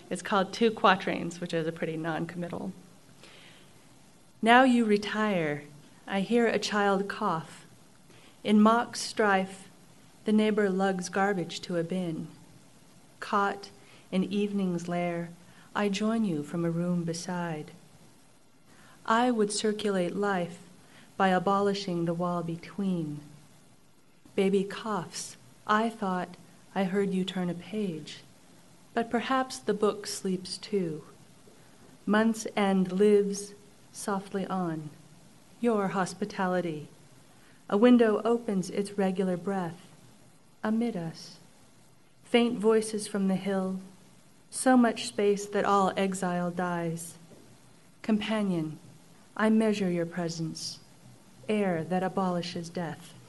It's called Two Quatrains, which is a pretty non-committal. Now you retire. I hear a child cough. In mock strife, the neighbor lugs garbage to a bin. Caught in evening's lair, I join you from a room beside. I would circulate life by abolishing the wall between. Baby coughs. I thought I heard you turn a page, but perhaps the book sleeps too. Month's end lives softly on. Your hospitality. A window opens its regular breath amid us. Faint voices from the hill, so much space that all exile dies. Companion, I measure your presence, air that abolishes death.